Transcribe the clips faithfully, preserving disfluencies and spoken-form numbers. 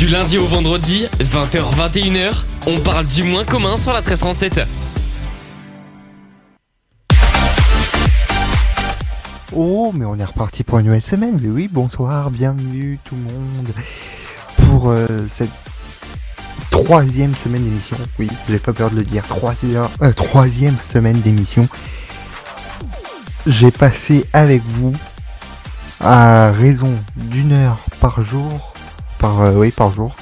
Du lundi au vendredi, vingt heures vingt et une heures, on parle du moins commun sur la treize trente-sept. Oh, mais on est reparti pour une nouvelle semaine. Mais oui, bonsoir, bienvenue tout le monde pour euh, cette troisième semaine d'émission. Oui, j'ai pas peur de le dire, troisième, euh, troisième semaine d'émission. J'ai passé avec vous à raison d'une heure par jour, par euh, oui par jour,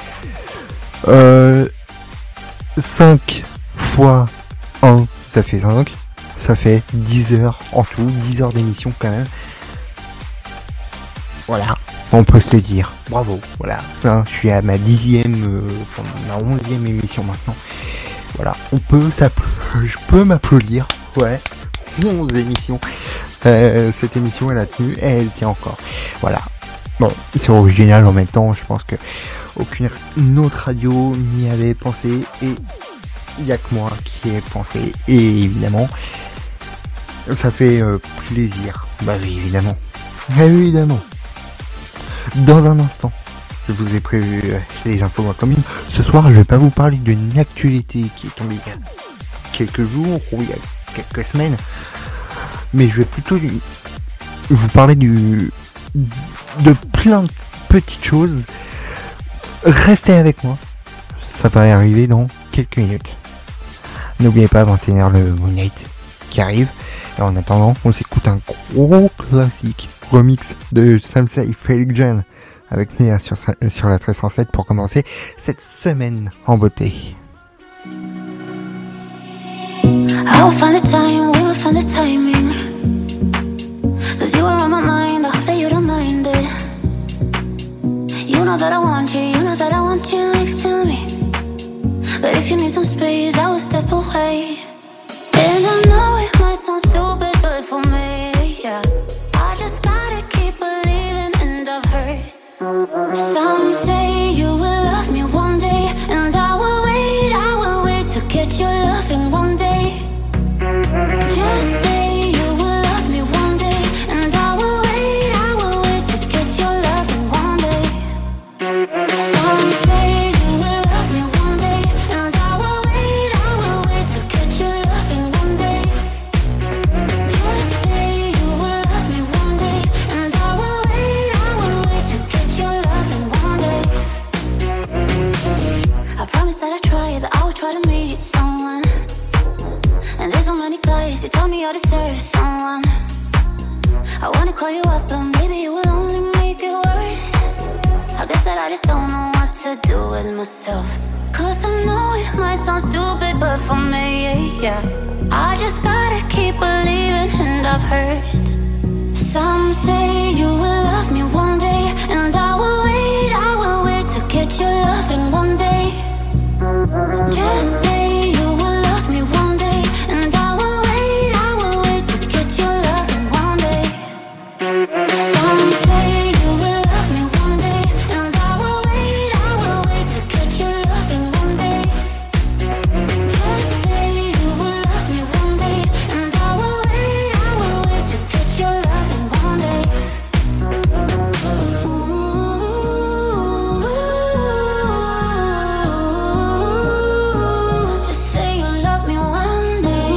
euh, cinq fois un, ça fait cinq. Ça fait dix heures en tout, dix heures d'émission quand même. Voilà, on peut se le dire. Bravo, voilà. Hein, je suis à ma dixième, euh, enfin, ma onzième émission maintenant. Voilà, on peut s'applaudir. Je peux m'applaudir. Ouais, onze émissions. Euh, cette émission, elle a tenu et elle tient encore. Voilà. Bon, c'est original en même temps. Je pense que aucune autre radio n'y avait pensé et il n'y a que moi qui ai pensé. Et évidemment, ça fait euh, plaisir. Bah oui, évidemment. Bah évidemment. Dans un instant, je vous ai prévu euh, les infos moins communes. Ce soir, je vais pas vous parler d'une actualité qui est tombée il y a quelques jours ou il y a quelques semaines. Mais je vais plutôt vous parler du de plein de petites choses. Restez avec moi. Ça va arriver dans quelques minutes. N'oubliez pas, vingt et une heures, le Moon Knight qui arrive. Et en attendant, on s'écoute un gros classique remix de Samsei Felgen avec Néa sur, sur la treize cent sept pour commencer cette semaine en beauté. I will find the time, we will find the timing. Cause you are on my mind, I hope that you don't mind it. You know that I want you, you know that I want you next to me. But if you need some space, I will step away. And I know it might sound stupid, but for me, yeah, I just gotta keep believing, and I've heard some say you will love me one day, and I will wait, I will wait to get your loving one day. Just say you will love me one day, and I will wait, I will wait to get your loving one day. Some say you will love me one day, and I will wait, I will wait to get your loving one day. Just say you will love me one day, and I will wait, I will wait to get your loving one day. I promise that I try, that I will try to meet someone. And there's so many guys who tell me I deserve someone. I wanna call you up, but maybe it will only make it worse. I guess that I just don't know what to do with myself. Cause I know it might sound stupid, but for me, yeah, I just gotta keep believing, and I've heard some say you will love me one day, and I will wait, I will wait to get your loving one day. Just say you will love me one day, and I will wait, I will wait to get your loving one day. Some say you will love me one day, and I will wait, I will wait to get your loving one day. Just say you will love me one day, and I will wait, I will wait to get your loving one day. Ooh, just say you love me one day.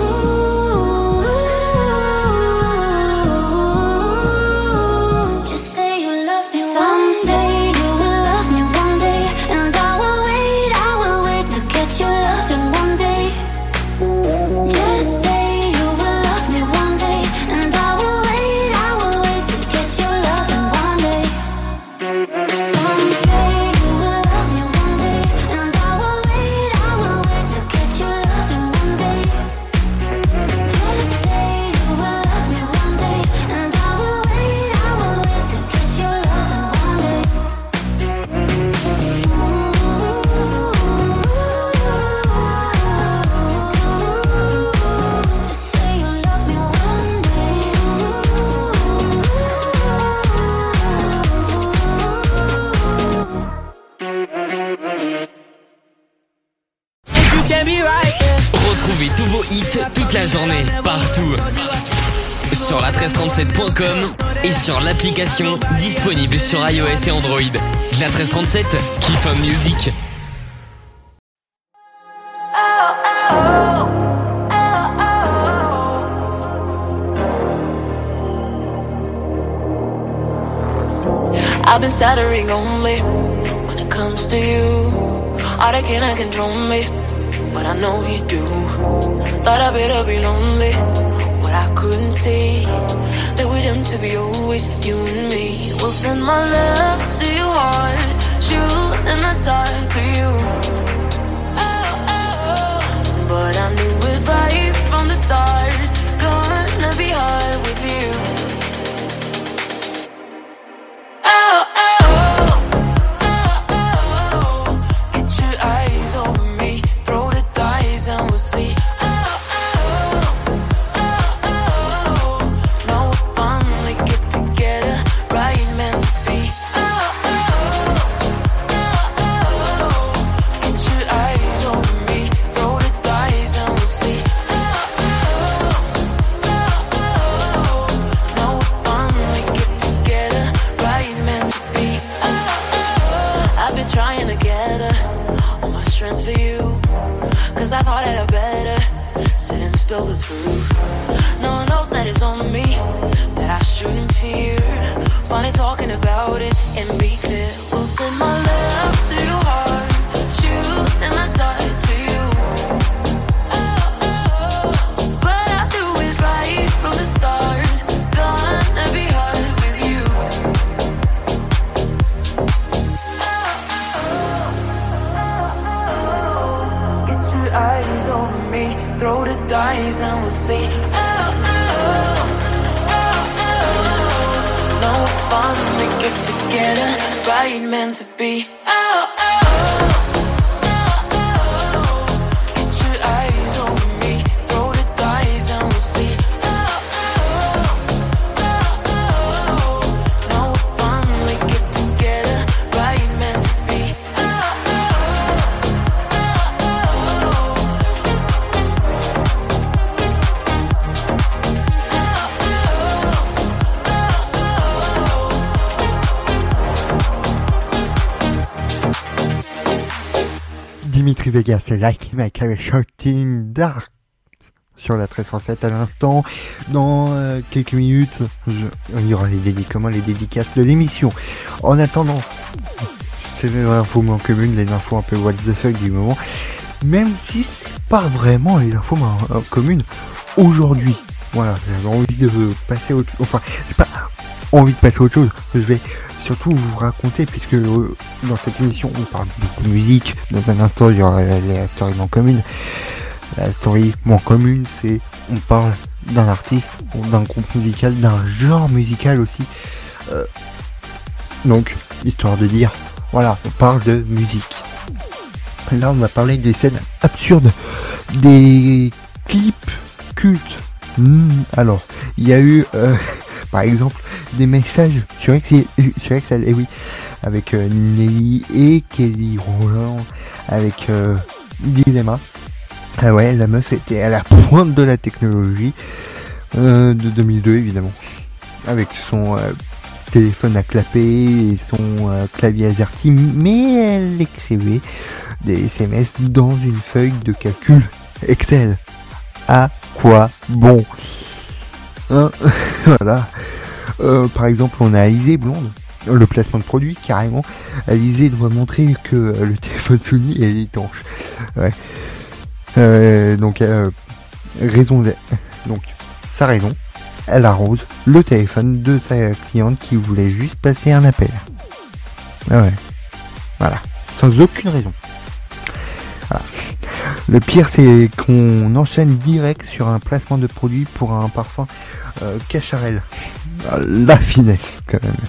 Ooh, just say you love me. Some say you will love me one day, and I will wait, I will wait to get your loving one day. Just say you will love me one day, and I will wait, I will wait to get your loving one day. Some say you will love me one day, and I will wait, I will wait to get your loving one day. Just say you will love me one day, and I will wait, I will wait to get your loving one day. Just say you love me one day. Retrouvez tous vos hits toute la journée, partout. sur la treize trente-sept point com et sur l'application disponible sur iOS et Android. La treize trente-sept, Keep on Music. I've been stuttering only when it comes to you. All that cannot control me, but I know you do. Thought I better be lonely, but I couldn't see that we're doomed to be always you and me. We'll send my love to your heart, shoot in the dark to you. But I knew it right from the start, gonna be hard with you. Oh, oh, oh, oh, get your eyes over me, throw the dice and we'll see. Oh, oh, oh, oh, no fun we get together, right meant to be. Oh, oh, oh, oh, get your eyes over me, throw the dice and we'll see. Oh, oh, oh, no fun we get together, right meant to be. Oh, oh, I've been trying to gather all my strength for you, cause I thought I'd better sit and spill the truth. No, I know that it's on me, that I shouldn't fear. Funny talking about it and be clear. We'll send my love to your heart, shoot in the dark to you. Oh, oh, but I do it right from the start, gonna be hard with you. Get your eyes over me, throw the dice and we'll see. Oh, oh, oh, oh, no fun we get together, right meant to be. Oh, oh, oh, oh, get your eyes over me, throw the dice and we'll see. Oh, oh, oh, oh, no fun we get together, right meant to be. Oh, oh, Dimitri Vegas, c'est Like Mike avec Shouting Dark sur la treize cent sept à l'instant. Dans euh, quelques minutes, je, il y aura les dédicaces, comment les dédicaces de l'émission. En attendant, c'est les infos en commune, les infos un peu what the fuck du moment. Même si c'est pas vraiment les infos en commune aujourd'hui. Voilà, j'avais envie de passer à autre chose. Enfin, c'est pas envie de passer à autre chose. Je vais surtout vous raconter, puisque euh, dans cette émission on parle beaucoup de musique. Dans un instant il y aura la story en commune. La story en commune, c'est on parle d'un artiste, d'un groupe musical, d'un genre musical aussi. Euh, donc histoire de dire, voilà, on parle de musique. Là on va parler des scènes absurdes, des clips cultes. Mmh, alors il y a eu euh, par exemple des messages sur X, sur X L, et oui, avec euh, Nelly et Kelly Rowland, avec euh, Dilemma. Ah ouais, la meuf était à la pointe de la technologie euh, de deux mille deux évidemment, avec son euh, téléphone à clapper et son euh, clavier AZERTY, mais elle écrivait des S M S dans une feuille de calcul Excel. À quoi bon, hein? Voilà. Euh, par exemple, on a Alizé Blonde, le placement de produit, carrément. Alizé doit montrer que euh, le téléphone Sony est étanche. Ouais. Euh, donc, euh, raison, de... donc, sa raison, elle arrose le téléphone de sa cliente qui voulait juste passer un appel. Ah ouais. Voilà. Sans aucune raison. Voilà. Le pire, c'est qu'on enchaîne direct sur un placement de produit pour un parfum euh, Cacharel. La finesse, quand même.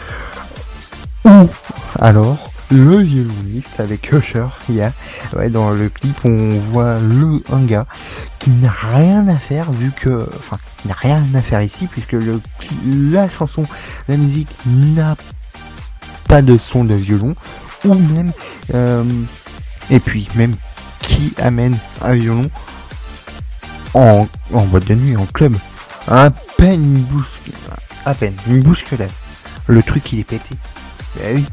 Ou alors, le violoniste avec Usher. Il y a, ouais, dans le clip, on voit le un gars qui n'a rien à faire, vu que, enfin, il n'a rien à faire ici, puisque le, la chanson, la musique n'a pas de son de violon, ou même, euh, et puis même, qui amène un violon en, en boîte de nuit, en club? Un peine une bousculade, à peine une bousculade, le truc il est pété. Bah oui.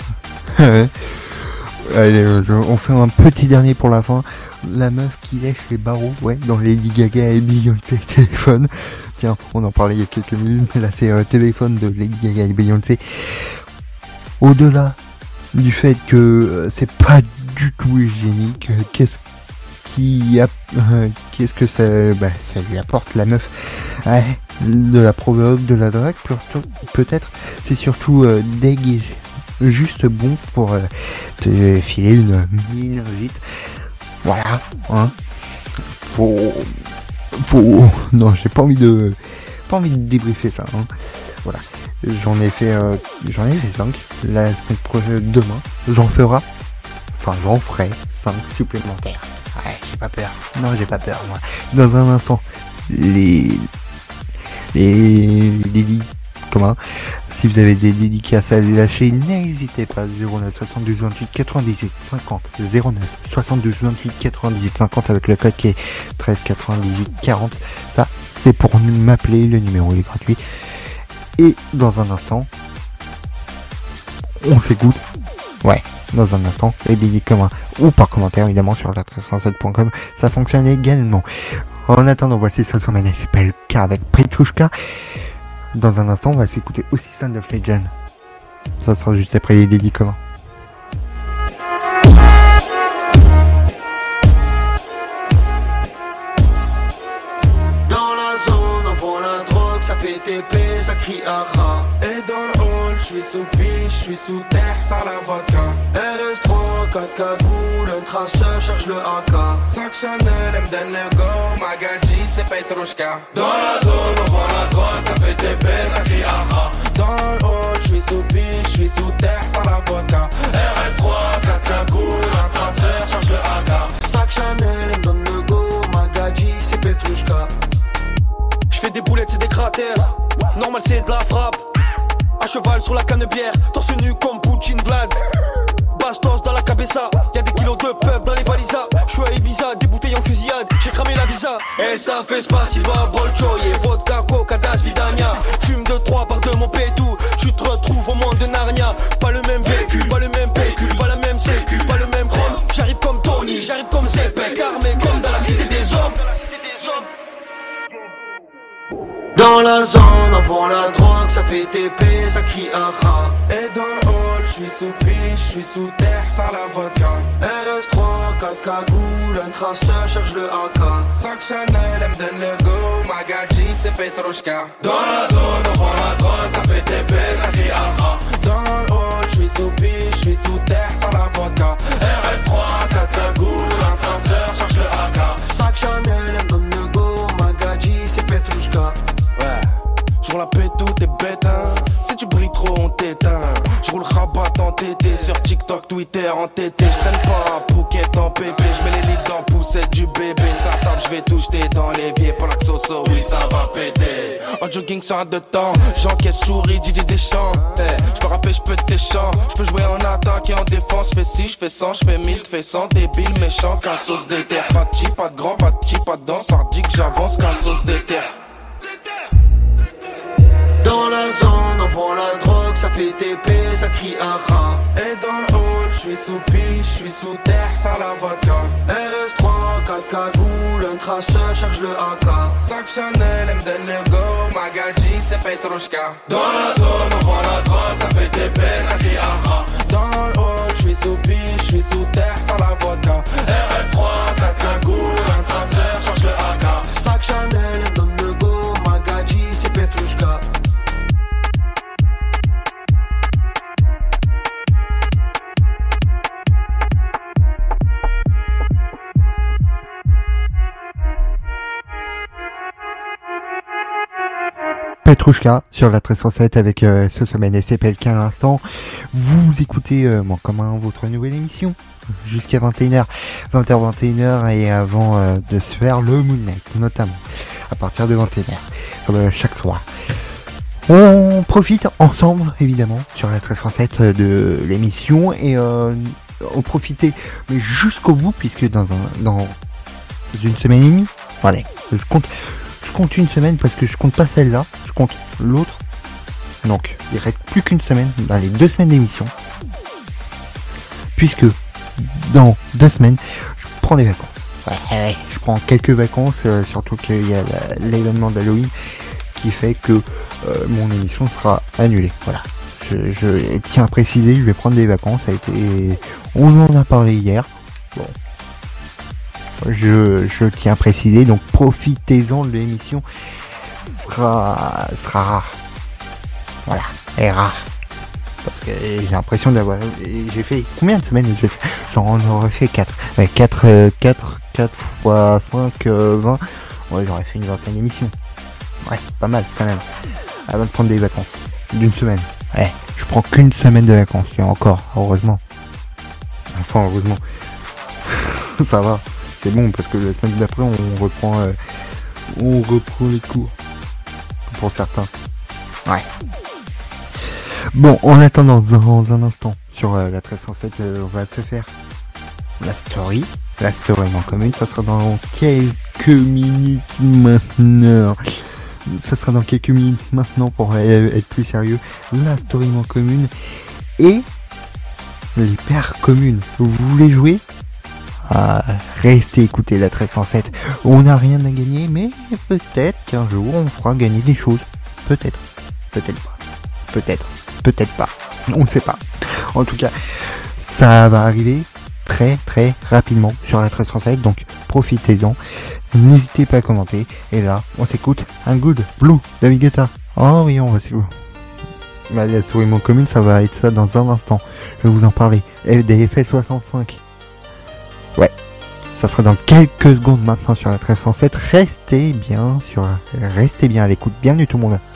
Allez, euh, on fait un petit dernier pour la fin. La meuf qui lèche les barreaux, ouais, dans Lady Gaga et Beyoncé téléphone. Tiens, on en parlait il y a quelques minutes, mais là c'est euh, téléphone de Lady Gaga et Beyoncé. Au-delà du fait que euh, c'est pas du tout hygiénique, euh, qu'est-ce qui a, euh, qu'est-ce que ça, bah, ça lui apporte la meuf, ouais, de la provoque, de la drague, peut-être. C'est surtout euh, dég, juste bon pour euh, te filer une minergite. Voilà, hein. Faut, faut, non, j'ai pas envie de, pas envie de débriefer ça, hein. Voilà. J'en ai fait, euh, j'en ai fait cinq. La semaine prochaine, demain, j'en ferai, enfin, j'en ferai cinq supplémentaires. Ouais, j'ai pas peur. Non, j'ai pas peur, moi. Dans un instant, les, les, les, comment, si vous avez des dédicaces à lâcher, n'hésitez pas. Zéro neuf soixante-douze vingt-huit quatre-vingt-dix-huit cinquante. Zéro neuf soixante-douze vingt-huit quatre-vingt-dix-huit cinquante avec le code qui est treize quatre-vingt-dix-huit quarante. Ça, c'est pour m'appeler. Le numéro est gratuit. Et dans un instant, on s'écoute. Ouais, dans un instant. Et des communs ou par commentaire, évidemment, sur la treize cent sept point com. Ça fonctionne également. En attendant, voici Sosomane s'appelle K avec Petrushka. Dans un instant, on va s'écouter aussi Sound of Legend. Ça sera juste après les dédits communs. Dans la zone, on vend la drogue, ça fait T P, ça crie aha. Et dans le hall, j'suis sous piche, j'suis sous terre, sans la vodka. R S trois, quatre cagoules, un traceur, cherche le A K. Sac Chanel, elle me donne le go, Magadji, c'est Petrushka. Dans la zone, on vend la drogue, ça fait T P, ça crie aha. Dans le hall, j'suis sous piche, j'suis sous terre, sans la vodka. R S trois, quatre cagoules, un traceur, cherche le A K. Sac Chanel, elle me donne le go, Magadji, c'est Petrushka. J'fais des boulettes, c'est des cratères. Normal, c'est de la frappe. À cheval sur la canne-bière, torse nu comme Poutine Vlad. Bastos dans la cabeza, y'a des kilos de peuf dans les valisas. J'suis à Ibiza, des bouteilles en fusillade, j'ai cramé la visa. Et ça fait spasiba, bolchoye, vodka, coca, das, vidania. Fume de trois par deux mon pétou, tu te retrouves au monde de Narnia. Pas le même véhicule, pas le même pécule, pas la même sécu, pas le même chrome. J'arrive comme Tony, j'arrive comme Zepek, armé comme dans la cité des hommes. Dans la zone, on vend la drogue, ça fait T P, ça crie aha. Et dans le hall, j'suis sous piche, j'suis sous terre, sans la vodka. R S trois, quatre cagoules, un traceur, cherche le A K. Sac Chanel, elle me donne le go, Magadji, c'est Petrushka. Dans la zone, on vend la drogue, ça fait T P, ça crie aha. Dans le hall, j'suis sous piche, j'suis sous terre, sans la vodka. R S trois, quatre cagoules, un traceur, cherche le A K. Sac Chanel, elle me donne le go, Magadji, c'est Petrushka. Ouais, j'roule la pète tout est bête, hein. Si tu brilles trop, on t'éteint. J'roule rabat en T T, sur TikTok, Twitter, en T T. J'traîne pas à Phuket en pépé. J'mets les lits dans poussette du bébé. Ça tape, j'vais tout jeter dans l'évier. Pour la xoxo, oui, ça va péter. En jogging sur un de temps, j'encaisse souris, Didier Deschamps. Hey, j'peux rapper, j'peux tes chants. J'peux jouer en attaque et en défense. J'fais six, j'fais cent, j'fais mille, j'fais cent. Débile, méchant, qu'un sauce d'éther. Pas de chi, pas de grand, pas de chi, pas de danse. Ça dit que j'avance, qu'un sauce d'éther. Dans la zone, on vend la drogue, ça fait T P, ça crie aha. Et dans le hall, j'suis sous piche, j'suis sous terre, sans la vodka. R S trois, quatre cagoules, un traceur, cherche le A K. Sac Chanel, elle me donne le go, Magadji, c'est Petrushka. Dans la zone, on vend la drogue, ça fait T P, ça crie aha. Dans le hall, j'suis sous piche, j'suis sous terre, sans la vodka. R S trois, quatre cagoules, un traceur, cherche le A K. Sac Chanel, elle me donne le go, Magadji, c'est Petrushka. Petrushka sur la treize cent sept avec euh, Sosomane et C P L K à l'instant. Vous écoutez euh, mon commun votre nouvelle émission jusqu'à vingt et une heures. vingt heures, vingt et une heures et avant euh, de se faire le Moon Knight notamment à partir de vingt et une heures comme euh, chaque soir. On profite ensemble évidemment sur la treize cent sept de l'émission et euh, on profite mais jusqu'au bout puisque dans un dans une semaine et demie, allez, je compte je compte une semaine parce que je compte pas celle-là, je compte l'autre. Donc, il reste plus qu'une semaine, dans les deux semaines d'émission. Puisque, dans deux semaines, je prends des vacances. Ouais, ouais, je prends quelques vacances, euh, surtout qu'il y a la, l'événement d'Halloween qui fait que euh, mon émission sera annulée. Voilà. Je, je tiens à préciser, je vais prendre des vacances. Ça a été, on en a parlé hier. Bon. Je, je tiens à préciser, donc profitez-en de l'émission. Sera, sera rare. Voilà, elle est rare. Parce que j'ai l'impression d'avoir, j'ai fait combien de semaines j'ai fait, j'en aurais fait quatre. Ouais, quatre, euh, quatre, quatre fois cinq, euh, vingt. Ouais, j'aurais fait une vingtaine d'émissions. Ouais, pas mal quand même. Avant de prendre des vacances. D'une semaine. Ouais, je prends qu'une semaine de vacances. Et encore, heureusement. Enfin, heureusement. Ça va. C'est bon parce que la semaine d'après on reprend euh, on reprend les cours pour certains. Ouais. Bon, en attendant, dans un instant sur euh, la treize cent sept, euh, on va se faire la story, la story en commune. Ça sera dans quelques minutes maintenant. Ça sera dans quelques minutes maintenant pour euh, être plus sérieux. La story en commune et l'hyper commune. Vous voulez jouer? Ah, restez écouter la treize cent sept. On n'a rien à gagner, mais peut-être qu'un jour on fera gagner des choses. Peut-être. Peut-être pas. Peut-être. Peut-être pas. On ne sait pas. En tout cas, ça va arriver très très rapidement sur la treize cent sept. Donc profitez-en. N'hésitez pas à commenter. Et là, on s'écoute un Good Blue David Guetta. Oh oui, on va s'écouter. Bah, la story mon commune, ça va être ça dans un instant. Je vais vous en parler. Des F L soixante-cinq. Ouais, ça sera dans quelques secondes maintenant sur la treize cent sept. Restez bien sur, restez bien à l'écoute. Bienvenue tout le monde.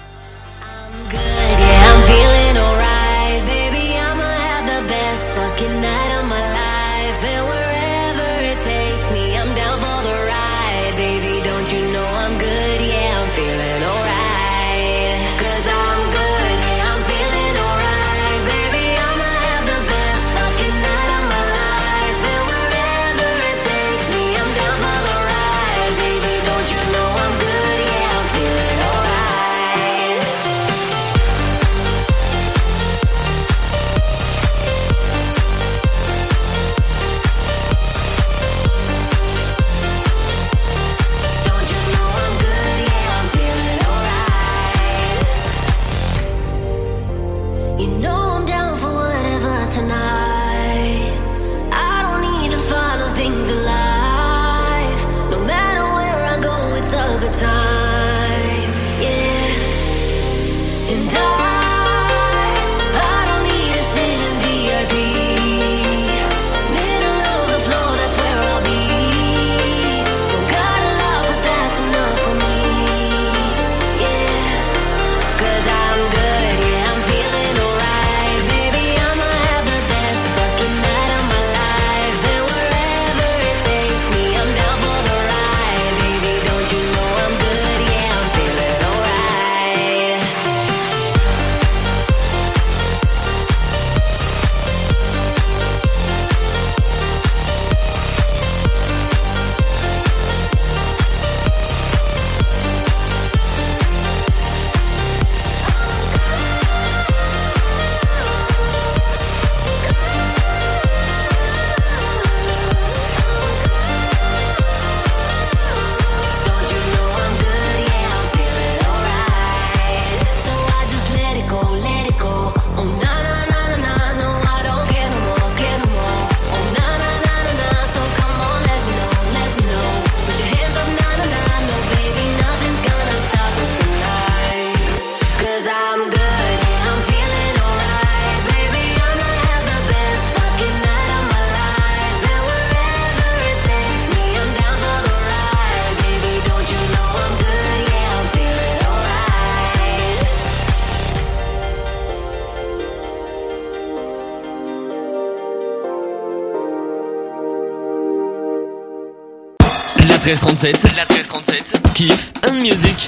treize trente-sept, la treize trente-sept, Kiff and Music.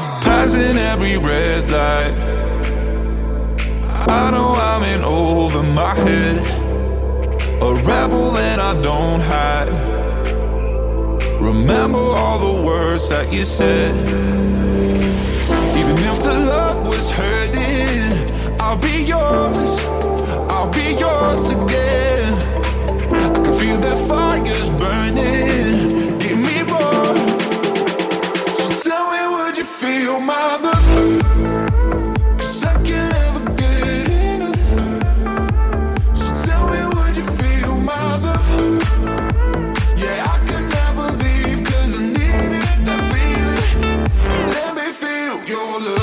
Passing every red light, I know I'm in over my my head, a rebel that I don't hide. Remember all the words that you said. Even if the love was hurting, I'll be yours, I'll be yours again. I can feel the fire's burning, give me more. So tell me, would you feel my love? Cause I can't ever get enough. So tell me, would you feel my love? Yeah, I can never leave cause I need it, that feeling. Let me feel your love.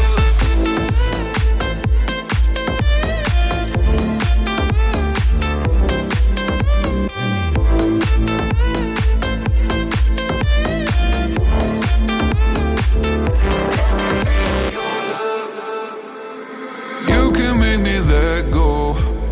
You can make me let go,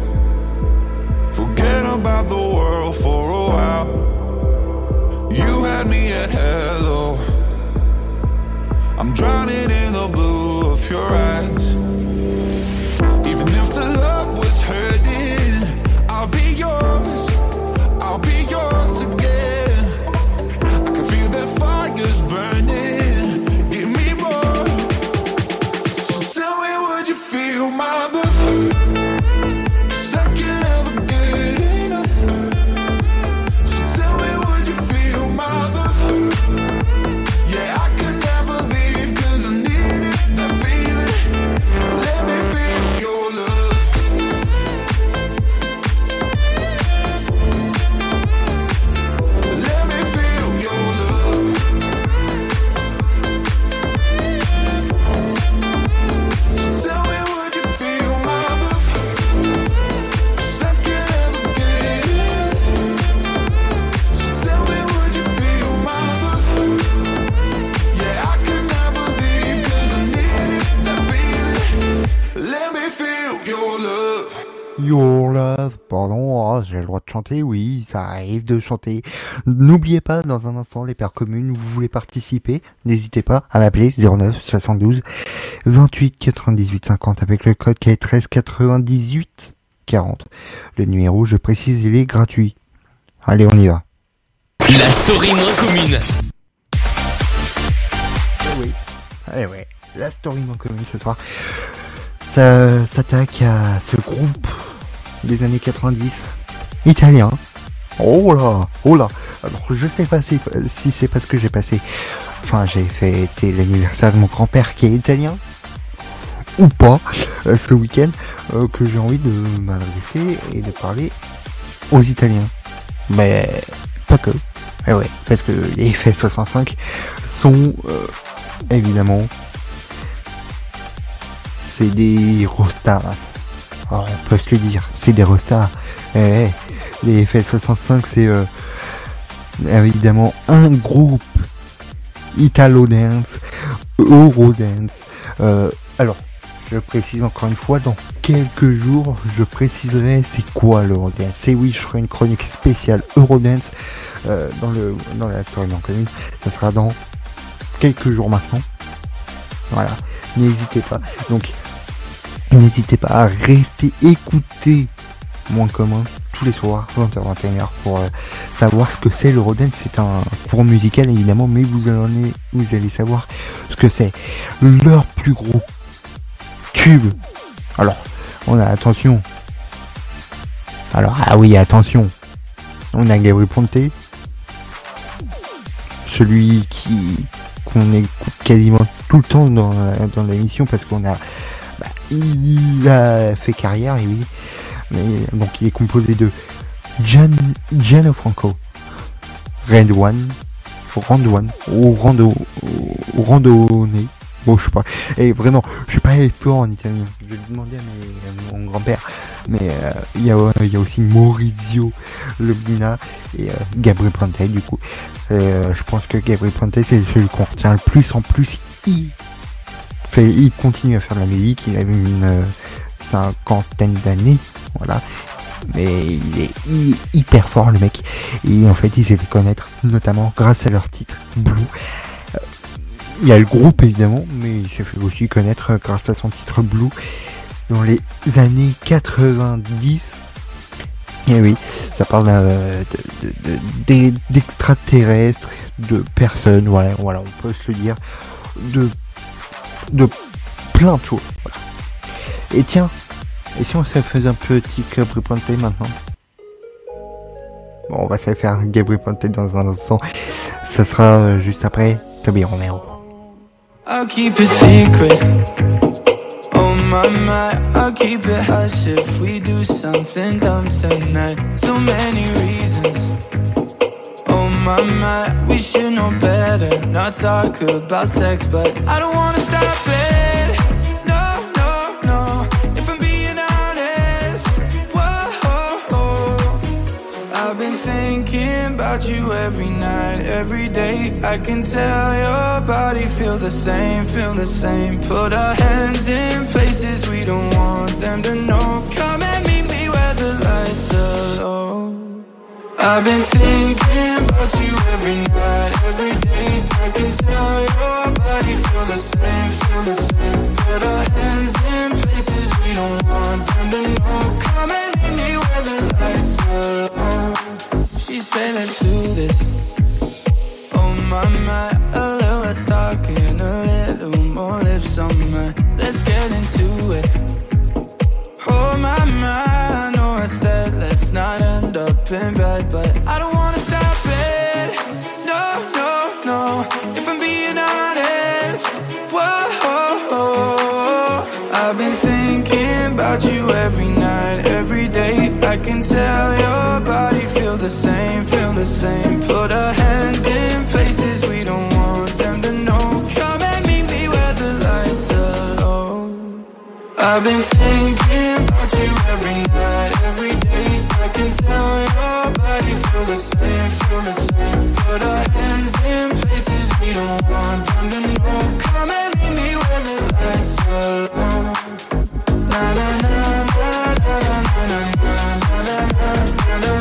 forget about the world for a while. You had me at hello, I'm drowning in the blue of your eyes. Even if the love was hurting, I'll be yours, I'll be yours again. I can feel that fire's burning, give me more. So tell me, would you feel my love? Cause I can't ever get enough. So tell me, would you feel my love? Yeah, I can never leave cause I need it, that feeling. Let me feel your love. Let me feel your love. So tell me, would you feel my love? Cause I can't ever get enough. So tell me, would you feel my love? Yeah, I can never leave cause I need it, that feeling. Let me feel your love. Your love, pardon, oh, j'ai le droit de chanter, oui, ça arrive de chanter. N'oubliez pas, dans un instant, les paires communes, vous voulez participer, n'hésitez pas à m'appeler zéro neuf soixante-douze vingt-huit quatre-vingt-dix-huit cinquante avec le code qui est treize quatre-vingt-dix-huit quarante. Le numéro, je précise, il est gratuit. Allez, on y va. La story moins commune. Eh oui, eh ouais, la story moins commune ce soir. Ça s'attaque à ce groupe des années quatre-vingt-dix, italien. Oh là, oh là. Alors je sais pas si, si c'est parce que j'ai passé, enfin j'ai fêté l'anniversaire de mon grand-père qui est italien, ou pas, euh, ce week-end, euh, que j'ai envie de m'adresser et de parler aux Italiens. Mais pas que. Eh ouais, parce que les F L soixante-cinq sont euh, évidemment, c'est des rostas. Alors, on peut se le dire, c'est des rostas. Eh, les F L soixante-cinq, c'est euh, évidemment un groupe Italo-dance, Eurodance. Euh, alors, je précise encore une fois, dans quelques jours, je préciserai c'est quoi l'Eurodance. C'est oui, je ferai une chronique spéciale Eurodance euh, dans, le, dans la story non commune. Ça sera dans quelques jours maintenant. Voilà, n'hésitez pas. Donc, n'hésitez pas à rester écouter Moins Commun tous les soirs, vingt heures vingt et une heures, pour euh, savoir ce que c'est l'Eurodance. C'est un courant musical évidemment, mais vous allez, vous allez savoir ce que c'est. Leur plus gros tube. Alors, on a attention. Alors, ah oui, attention. On a Gabry Ponte, celui qui qu'on écoute quasiment tout le temps dans, dans l'émission parce qu'on a, bah, il a fait carrière, et oui. Mais, donc il est composé de Gian, Gianfranco, Red One, Randone, ou Rando, ou Randone. Bon, je sais pas. Et vraiment, je suis pas fort en italien. Je vais demander à, mes, à mon grand-père. Mais euh, il y a, il y a aussi Maurizio Lobina et euh, Gabry Ponte, du coup. Euh, je pense que Gabry Ponte, c'est celui qu'on retient le plus. En plus, il fait, il continue à faire de la musique. Il a une euh, cinquantaine d'années, voilà. Mais il est, il est hyper fort, le mec. Et en fait, il s'est fait connaître, notamment grâce à leur titre Blue. Il y a le groupe évidemment, mais il s'est fait aussi connaître grâce à son titre Blue dans les années quatre-vingt-dix. Et oui, ça parle euh, de, de, de, d'extraterrestres, de personnes, voilà, voilà, on peut se le dire, de, de plein de choses. Voilà. Et tiens, et si on se faisait un petit Gabri Ponte maintenant? Bon, on va se le faire Gabri Ponte dans un instant. Ça sera euh, juste après Toby Romero. I'll keep it secret. Oh my my, I'll keep it hush if we do something dumb tonight. So many reasons. Oh my my, we should know better. Not talk about sex, but I don't wanna stop it. No, no, no. If I'm being honest, whoa. I've been thinking about you every night, every day. I can tell your body feel the same, feel the same. Put our hands in places we don't want them to know. Come and meet me where the lights are low. I've been thinking about you every night, every day. I can tell your body feel the same, feel the same. Put our hands in places we don't want them to know. Come and meet me where the lights are low. She said let's do this. Oh my my, a little less talking, a little more lips on mine. Let's get into it. Oh my my, I know I said let's not end up in bed, but I don't wanna stop it. No, no, no. If I'm being honest, whoa. I've been thinking about you every night, every day. I can tell your body feel the same, feel the same. Put our hands in places we don't want them to know. Come and meet me where the lights are low. I've been thinking about you every night, every day. I can tell your body feel the same, feel the same. Put our hands in places we don't want them to know. Come and meet me where the lights are low. Na na na na na na na na na na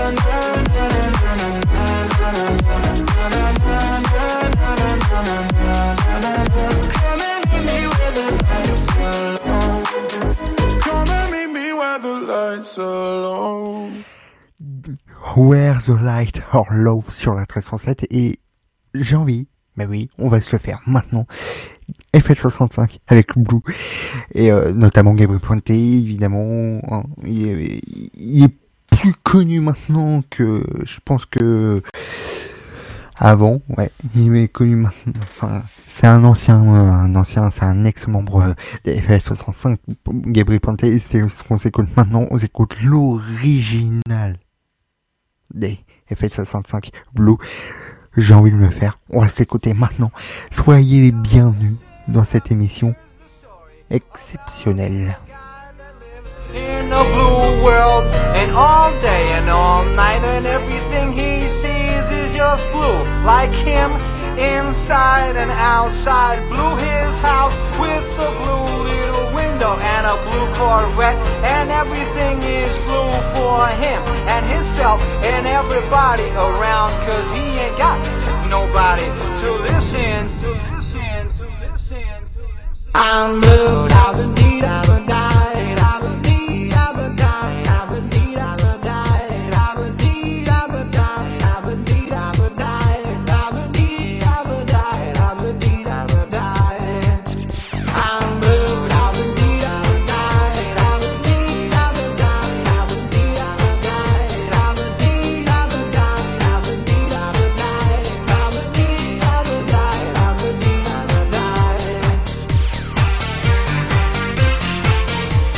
na. Come and meet me where the lights are low. Come and meet me where the lights are low. Where the Light or Low sur la treize cent sept, et j'ai envie, mais oui, on va se le faire maintenant. F L soixante-cinq avec Blue, et euh, notamment Gabri Ponte, évidemment, hein, il, est, il est plus connu maintenant que, je pense que avant, ouais, il est connu maintenant, enfin, c'est un ancien, euh, un ancien, c'est un ex-membre des F L soixante-cinq, Gabri Ponte, c'est ce qu'on s'écoute maintenant, on s'écoute l'original des F L soixante-cinq Blue. J'ai envie de me le faire, on va s'écouter maintenant. Soyez les bienvenus dans cette émission exceptionnelle. In a blue world, and all day and all night, and everything he sees is just blue. Like him, inside and outside. Blue his house with a blue little window and a blue Corvette, and everything is blue for him and himself and everybody around, cause he ain't got nobody to listen, to listen, to listen, to listen. I'm blue, I've been need, I've been died, I've been need, I've been died, I've been need, I've been died, I've been need, I've been died, I've been need, I've been died, I've been need, I've been died, I've been need, I've been died. I'm blue, I've been need, I've been died, I've been need, I've been died, I've been need, I've been died, I've been need, I've been died, I've been need, I've been died, I've been need, I've been died, I've been need, I've been died.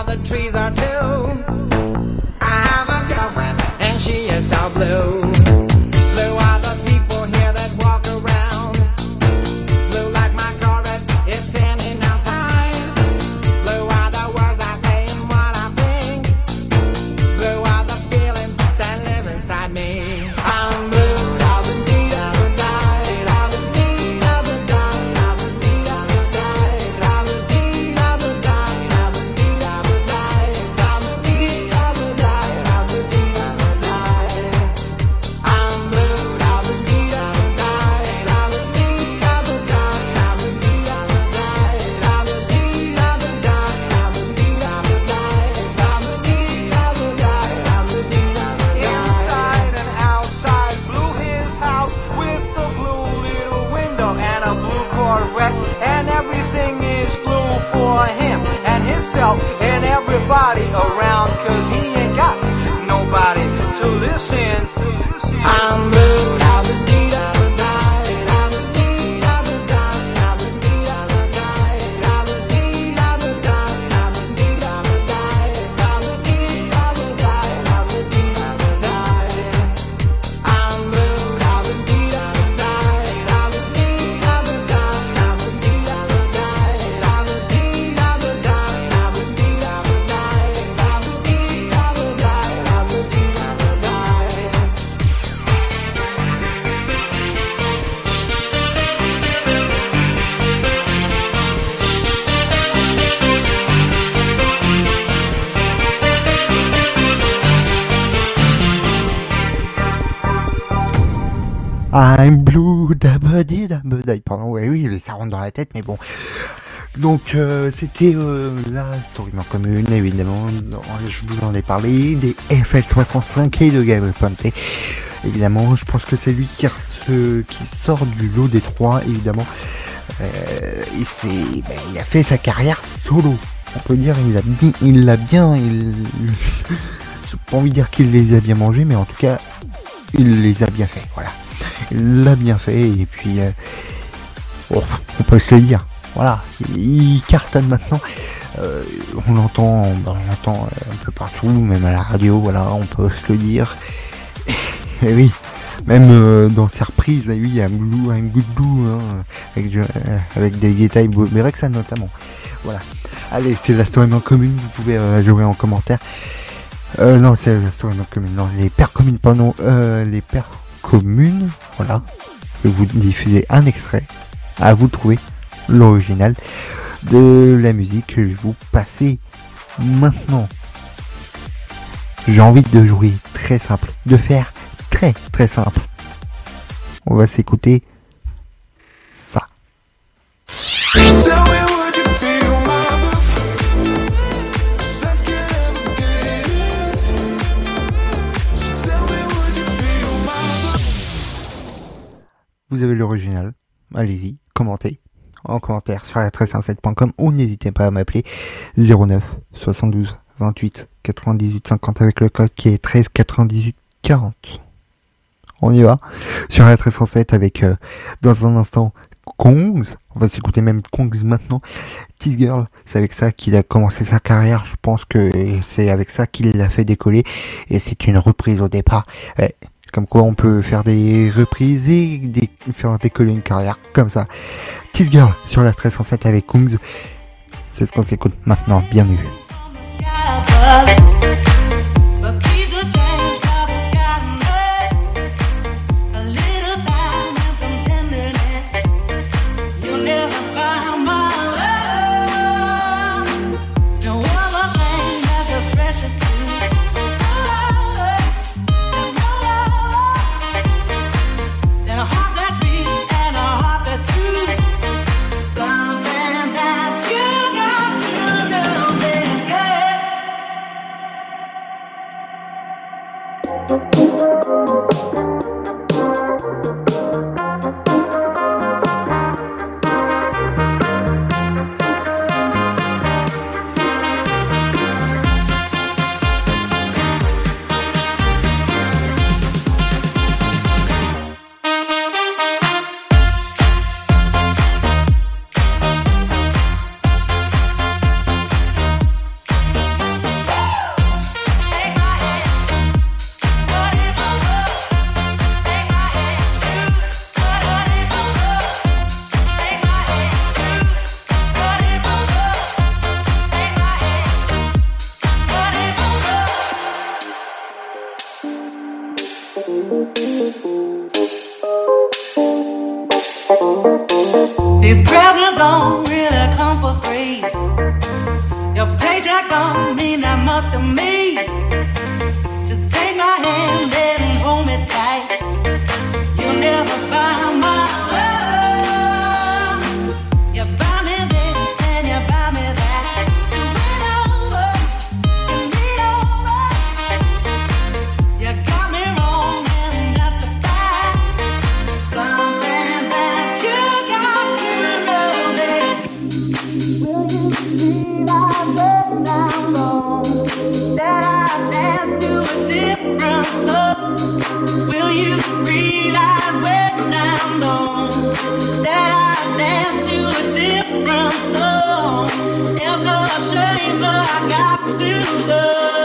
the trees are too. I have a girlfriend and she is so blue. Blue are the people here that walk around. Blue like my Corvette, it's standing outside. Blue are the words I say and what I think. Blue are the feelings that live inside me. I'm blue. And everything is blue for him and himself and everybody around, cause he ain't got nobody to listen. I'm blue, I'm the need of the night, I'm the need of the night, I'm the need of the night, I'm the need of the night, I'm the need of the night, I'm the need of the night, I'm the need of the night. I'm blue, I'm the need of the night, I'm the need of the night. I'm blue, dabadi, dabadi. Pardon, ouais, oui, ça rentre dans la tête, mais bon. Donc, euh, c'était euh, la story en commune, évidemment. Je vous en ai parlé des F L soixante-cinq et de Gabriel Ponte. Évidemment, je pense que c'est lui qui, re- qui sort du lot des trois, évidemment. Euh, et c'est, ben, il a fait sa carrière solo. On peut dire, il a bien, il l'a bien, il, j'ai pas envie de dire qu'il les a bien mangés, mais en tout cas, il les a bien fait, voilà. Il l'a bien fait, et puis, euh, oh, on peut se le dire, voilà, il cartonne maintenant. Euh, on l'entend, ben, on l'entend un peu partout, même à la radio, voilà, on peut se le dire. Et oui, même euh, dans ses reprises, là, oui, I'm Blue, I'm Good Blue, hein, avec, euh, avec des détails, Berexan notamment. Voilà. Allez, c'est la story en commune, vous pouvez euh, jouer en commentaire. Euh, non, c'est la story en commune, non, les paires communes, pardon, euh, les paires communes, voilà. Je vais vous diffuser un extrait, à vous de trouver l'original de la musique que je vais vous passer maintenant. J'ai envie de jouer très simple, de faire très très simple. On va s'écouter ça. Vous avez l'original, allez-y, commentez en commentaire sur la treize cent sept point com ou n'hésitez pas à m'appeler zéro neuf soixante-douze vingt-huit quatre-vingt-dix-huit cinquante avec le code qui est treize quatre-vingt-dix-huit quarante. On y va sur la treize cent sept avec euh, dans un instant Kongs. On va s'écouter même Kongs maintenant. Tease Girl, c'est avec ça qu'il a commencé sa carrière. Je pense que c'est avec ça qu'il l'a fait décoller et c'est une reprise au départ. Ouais. Comme quoi on peut faire des reprises et des, faire décoller une carrière comme ça. Tease Girl sur la treize cent sept avec Kongs. C'est ce qu'on s'écoute maintenant. Bienvenue. to me. Just take my hand and hold me tight. You'll never buy my love. You buy me this and you buy me that. So bend over, give me over. You got me wrong and that's a fact. Something that you got to know is, will you realize when I'm wrong, that I dance to a different love? Will you realize when I'm gone, that I dance to a different song? It's a shame that I got to go.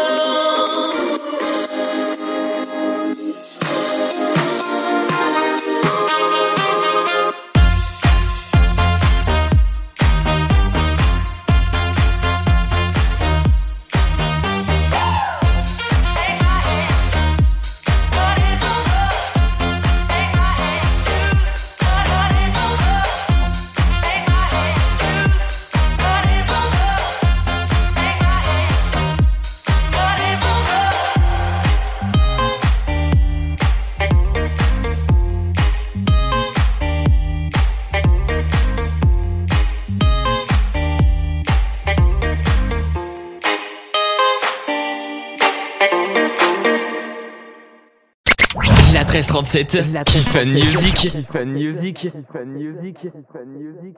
La treize trente-sept, Fun Music. Fun Music. Fun Music. Fun Music.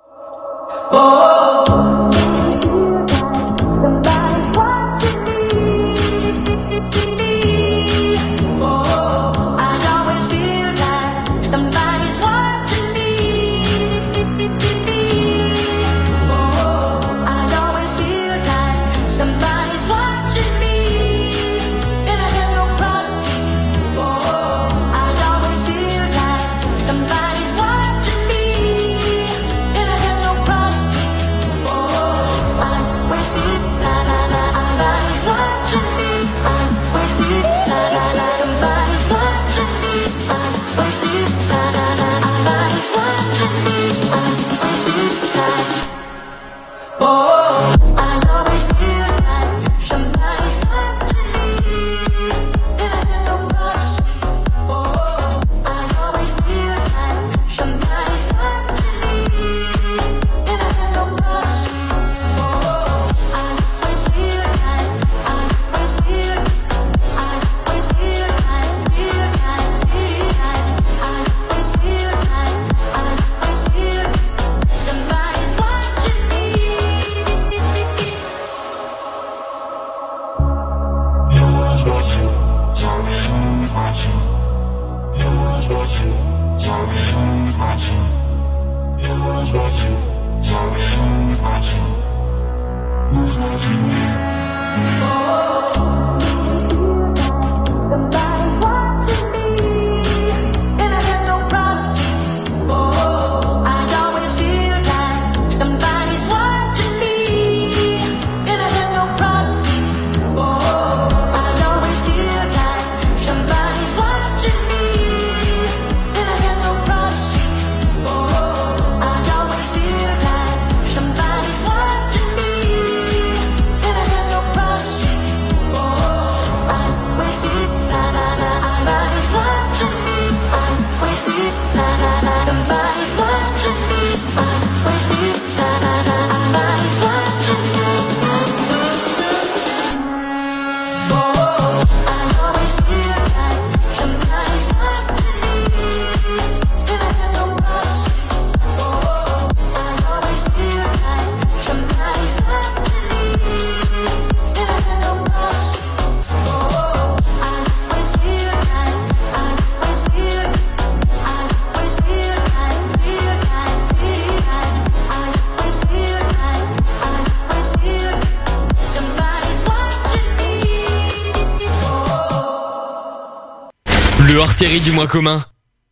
Le hors-série du mois commun.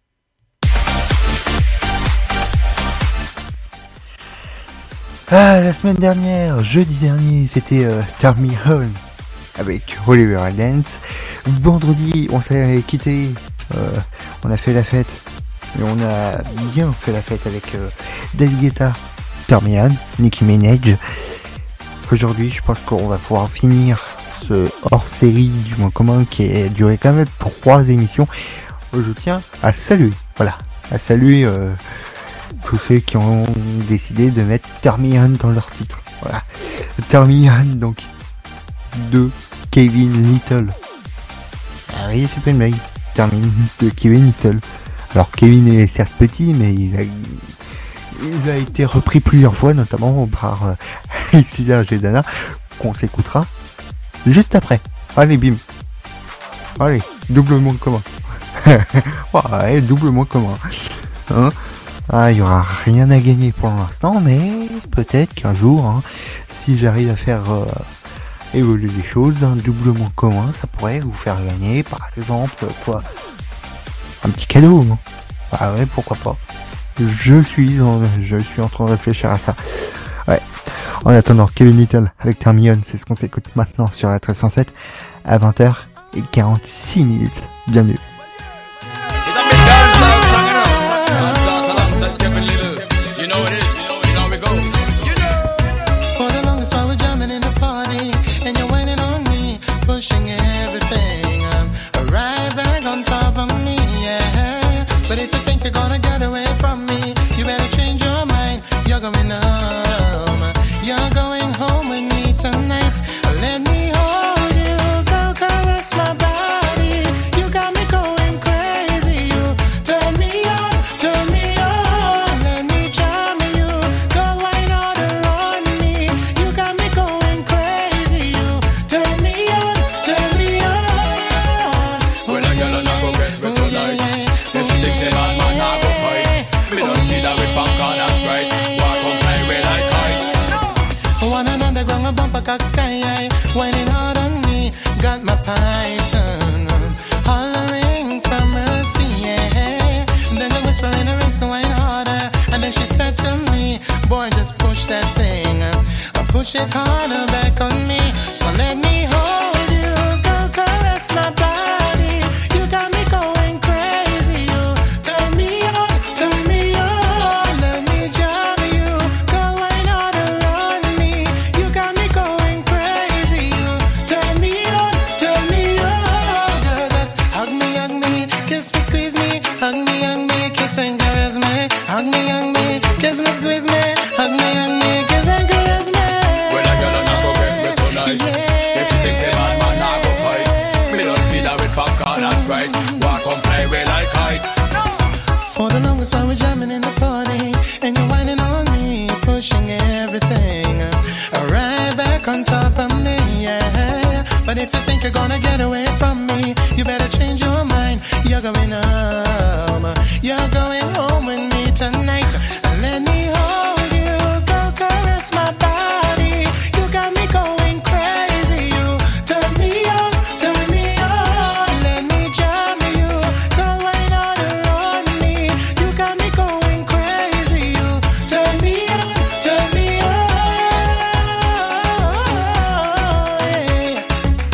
Ah, la semaine dernière, jeudi dernier, c'était euh, Turn Me On avec Oliver Heldens. Vendredi, on s'est quitté, euh, on a fait la fête, mais on a bien fait la fête avec euh, David Guetta, Turn Me On, Nicki Minaj. Aujourd'hui, je pense qu'on va pouvoir finir ce hors-série du moins commun qui a duré quand même trois émissions. Je tiens à saluer, voilà, à saluer euh, tous ceux qui ont décidé de mettre Termian dans leur titre. Voilà, Termian donc de Kevin Little. Ah oui, c'est pas une blague. Termian de Kevin Little. Alors Kevin est certes petit, mais il a, il a été repris plusieurs fois, notamment par euh, Alexia Gedana, qu'on s'écoutera juste après. Allez, bim. Allez, doublement commun. Ouais, doublement commun. Hein, ah, il y aura rien à gagner pour l'instant, mais peut-être qu'un jour, hein, si j'arrive à faire euh, évoluer les choses, un doublement commun, ça pourrait vous faire gagner, par exemple, quoi, un petit cadeau. Hein. Ah ouais, pourquoi pas. Je suis, en, je suis en train de réfléchir à ça. Ouais. En attendant, Kevin Little avec Termion, c'est ce qu'on s'écoute maintenant sur la treize cent sept à vingt heures quarante-six minutes. Bienvenue. Push it harder back on me, so let me hold you, go caress my body. You got me going crazy, you turn me on, turn me on. Let me jam you, go wine out around me. You got me going crazy, you turn me on, turn me on. Girl, just hug me, hug me, kiss me, squeeze me, hug me, hug me, kiss and caress me, hug me, hug me, kiss me, squeeze me, hug me, hug me, kiss and caress me. Walk on, play with like kite. For the longest while we're jamming in the party, and you're whining on me, pushing everything right back on top of me, yeah. But if you think you're gonna get away from me, you better change your mind. You're going home, you're going home with me tonight. Let me hold you, go caress my body. You got me going crazy, you turn me on, turn me on. Let me jam you, go right on around me. You got me going crazy, you turn me on, turn me on. Yeah.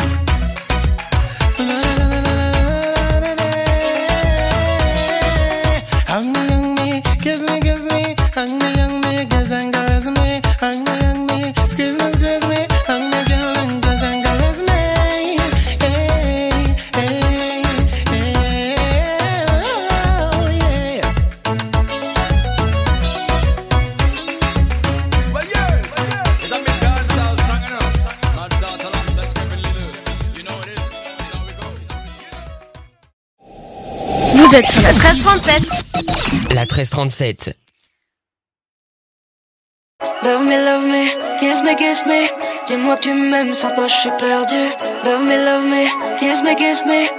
Hug me, hug me, kiss me, kiss me, hug me, hug me, kiss and caress me, hug me, hug me, squeeze me, squeeze me, hug me, girl, and kiss and caress me. Hey, hey, hey, oh yeah. Well, yes, it's a big dancehall song, you know. Man's out alongside Kevin Little. You know what it is. You know we go. Vous êtes sur la treize trente-sept. La treize trente-sept. Love me, love me, kiss me, kiss me. Dis-moi que tu m'aimes, sans toi je suis perdu. Love me, love me, kiss me, kiss me.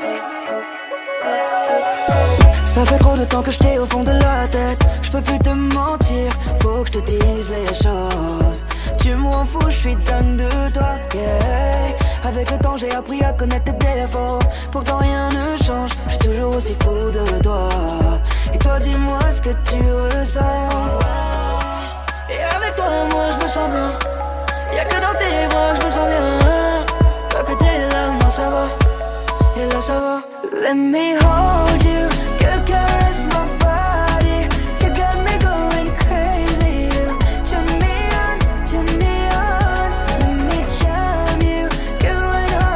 Ça fait trop de temps que je t'ai au fond de la tête. Je peux plus te mentir, faut que je te dise les choses. Tu m'en fous, je suis dingue de toi, yeah. Avec le temps j'ai appris à connaître tes défauts. Pourtant rien ne change, je suis toujours aussi fou de toi. Et toi dis-moi ce que tu ressens. Et avec toi moi je me sens bien. Y'a que dans tes bras je me sens bien. Pas que t'es là, moi ça va. Et là ça va. Let me hold you, girl caress my body. You got me going crazy. You turn me on, turn me on. Let me jam you, girl right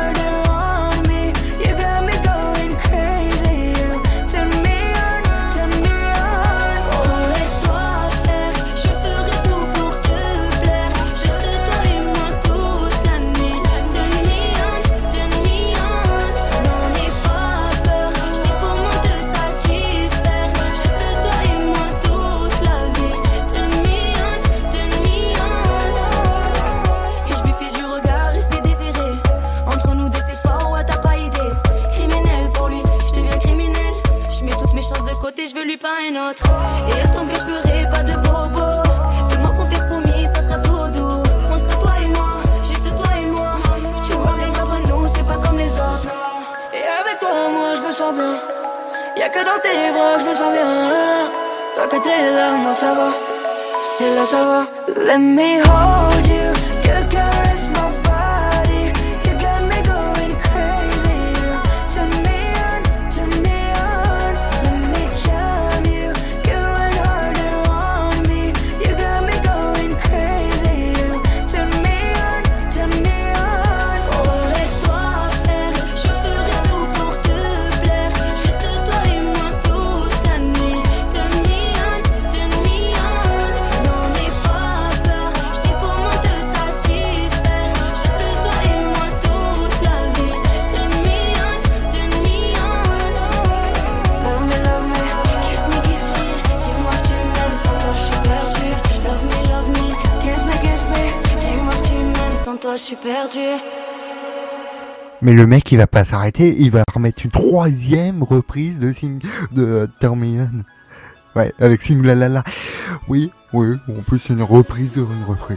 que dans tes bras je me sens bien. Tant que t'es là, non ça va. Et là ça va. Let me hold you. Girl, caress my body. You got me going crazy. Turn me on, turn me on. Let me charm you. Girl, ride harder on me. You got me going crazy. Turn me on, turn me on. Oh, laisse-toi faire, je ferai tout pour te plaire. Juste toi et moi toute la nuit. Turn me on, turn me on. N'en aie pas peur, je sais comment te satisfaire. Juste toi et moi toute la vie. Turn me on, turn me on. Love me, love me. Kiss me, kiss me, dis-moi que tu m'aimes, sans toi je suis perdu. Love me, love me, Kiss me, kiss me. dis-moi que tu m'aimes, sans toi je suis perdu. Mais le mec, il va pas s'arrêter, il va remettre une troisième reprise de Sing, de Termion. Ouais, avec Sing La La La. Oui, oui, en plus c'est une reprise de une reprise.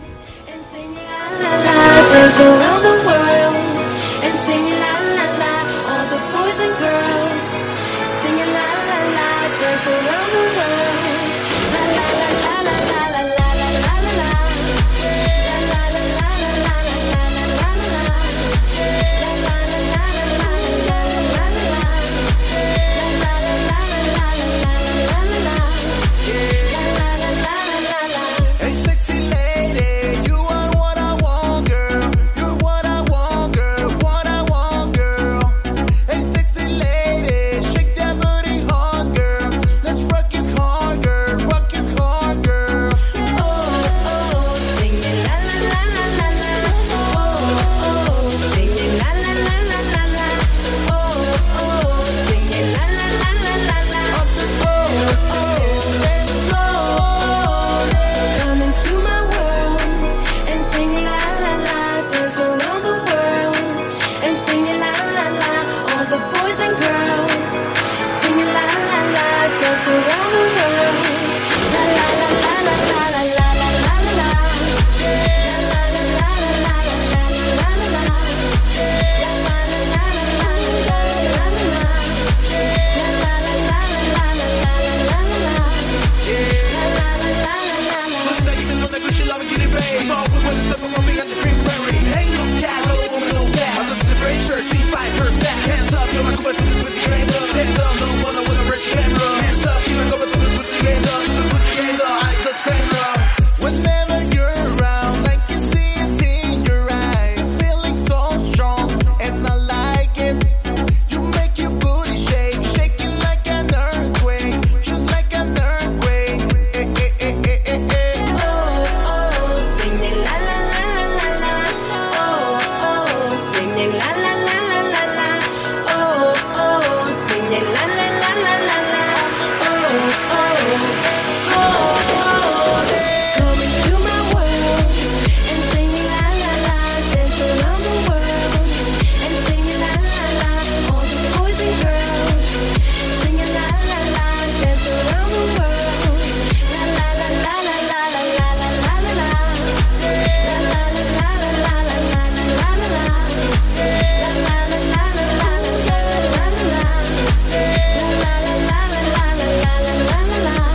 Dance around the world and sing la la la. All the boys and girls sing la la la. Dance around the world. La la la la la la la la la la la. La la la la la la la la la la. La la la la la la la la la la. La la la la la la la la la. La la la la la la. Hey, sexy lady, you are what I want, girl. You're what I want, girl. What I want, girl. Hey, sexy lady, shake that booty hard, girl. Let's rock it hard, girl. Rock it hard, girl. Oh oh, sing it la la la la la la. Oh oh, sing it la la la la la la. Oh oh, sing it la la la la la la. Up the boys, dance floor. Come into my world and sing it la la la. Dance around the world and sing it la la la. All the boys and girls sing it la la la. Dance around the world. La la la la la la la la la la la. La la la la la la la la la la. La la la la la la la la la. La la la la la la la la la la. Shorty that even know that good shit, love and get it paid. Fall quick when it's step up on me at the Green Prairie. Ain't no cat, no woman, no cat. I'm just in the gray shirt, C five first back. Hands up, yo, I go back to the twenty grand up. Stand up, no one with a rich camera. Hands up, you go back to the twenty grand up. To the twenty grand up, I got camera. Whenever you're around, I can see it in your eyes. Feeling so strong, and I like it. You make your booty shake, shaking like an earthquake, just like an earthquake. Eh, eh, eh, eh, eh, eh. Oh oh, sing it la la la la la la. Oh oh, sing it la la la la la la. Oh oh, sing it la la la la la la. Oh oh, oh. Come into my world and sing it la la la. Dance around the world and sing it la la la. All the boys and girls sing it la la la. Dance around the world. La la la la la la la la la la la la. La la la la la la la la la la la. La la la la la la la la la la la. La la la la la la la la la la la. La la la la la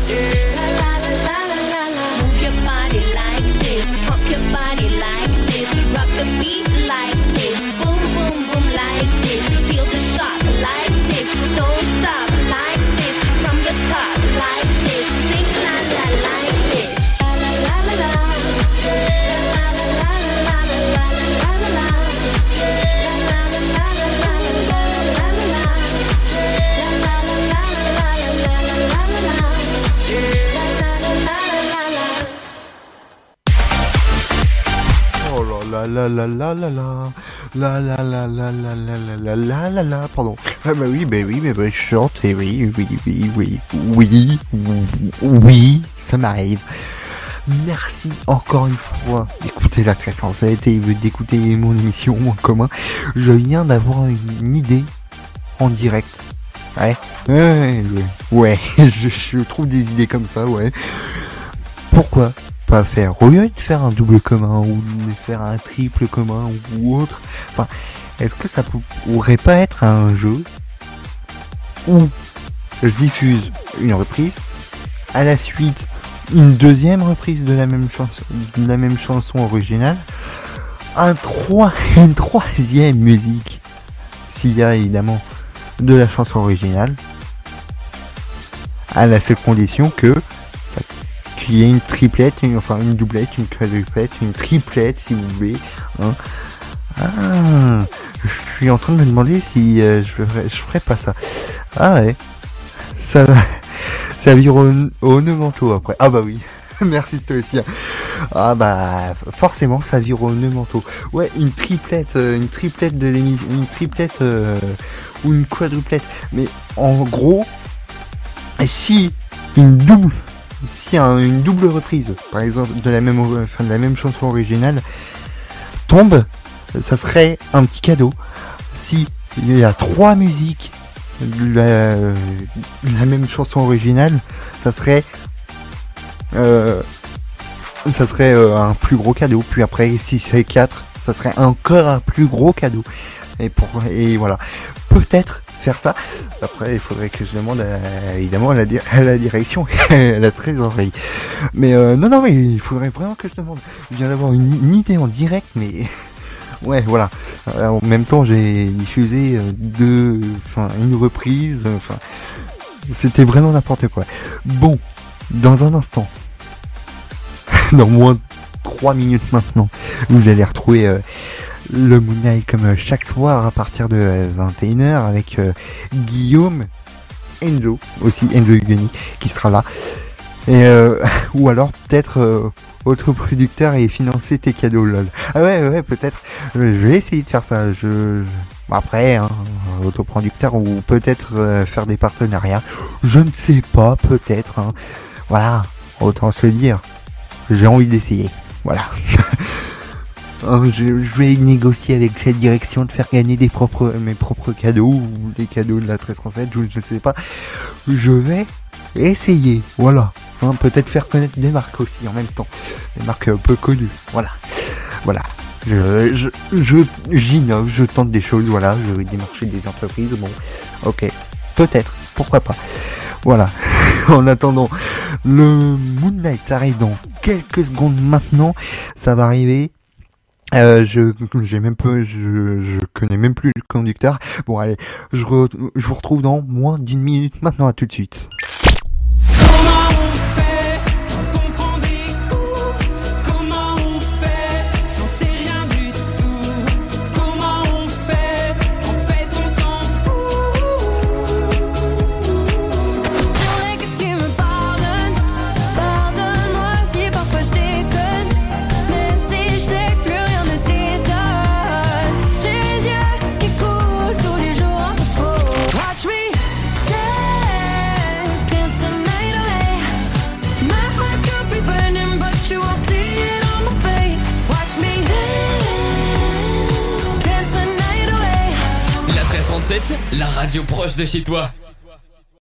la. Move your body like this, pump your body like this, rock the beat like this, boom boom boom like this, feel the shock like this, don't stop like this, from the top like this, sing la la like this, la la la la la, la la la la la la la la la, la la la la la la la la la la, la la la la la la la la la la la, la la la la la la. Oh là là là là là là là là là là là là là là là là là pardon. Ah bah oui, bah oui, mais bah je chante et oui, oui, oui, oui, oui, oui, ça m'arrive. Merci encore une fois d'écouter la treize cent sept et d'écouter mon émission en commun. Je viens d'avoir une idée en direct. Ouais, ouais, ouais, ouais. je, je trouve des idées comme ça, ouais. Pourquoi pas faire, au lieu de faire un double commun ou de faire un triple commun ou autre, enfin, est-ce que ça pourrait pas être un jeu où je diffuse une reprise, à la suite une deuxième reprise de la même chanson, de la même chanson originale, un trois, une troisième musique, s'il y a évidemment de la chanson originale, à la seule condition que ça, qu'il y ait une triplette, une, enfin une doublette, une quadruplette, une triplette si vous voulez. Hein. Ah, je suis en train de me demander si euh, je, ferais, je ferais pas ça. Ah ouais, ça va, ça vire au, au nœud manteau après. Ah bah oui, merci Stoïcien. Ah bah forcément ça vire au nœud manteau. Ouais, une triplette, euh, une triplette de l'émission, une triplette euh, ou une quadruplette. Mais en gros, si une double, si un, une double reprise, par exemple de la même, enfin, de la même chanson originale tombe, ça serait un petit cadeau. Si il y a trois musiques de la, de la même chanson originale, ça serait euh, ça serait euh, un plus gros cadeau. Puis après, si c'est quatre, ça serait encore un plus gros cadeau. Et pour et voilà, peut-être faire ça. Après, il faudrait que je demande à, évidemment à la, à la direction et à la trésorerie. Mais euh, non, non, mais il faudrait vraiment que je demande. Je viens d'avoir une, une idée en direct, mais ouais, voilà. Alors, en même temps, j'ai diffusé deux, enfin une reprise. Enfin, c'était vraiment n'importe quoi. Bon, dans un instant, dans moins de trois minutes maintenant, vous allez retrouver euh, le Moon Knight comme euh, chaque soir à partir de euh, vingt et une heures avec euh, Guillaume, Enzo, aussi Enzo Hugoni qui sera là. Et euh, ou alors peut-être euh, autoproducteur et financer tes cadeaux lol. Ah ouais ouais peut-être. Je vais essayer de faire ça. Je, je... après hein, autoproducteur ou peut-être euh, faire des partenariats. Je ne sais pas peut-être. Hein. Voilà, autant se le dire. J'ai envie d'essayer. Voilà. je, je vais négocier avec la direction de faire gagner des propres mes propres cadeaux ou les cadeaux de la treize trente-sept. Je ne sais pas. Je vais essayer. Voilà. Hein, peut-être faire connaître des marques aussi en même temps, des marques un peu connues, voilà, voilà, je, je, je, j'innove, je tente des choses, voilà, je vais démarcher des entreprises, bon, ok, peut-être, pourquoi pas, voilà, en attendant, le Moon Knight arrive dans quelques secondes maintenant, ça va arriver, euh, je, j'ai même peu, je, je connais même plus le conducteur, bon allez, je, re, je vous retrouve dans moins d'une minute maintenant, à tout de suite. La radio proche de chez toi.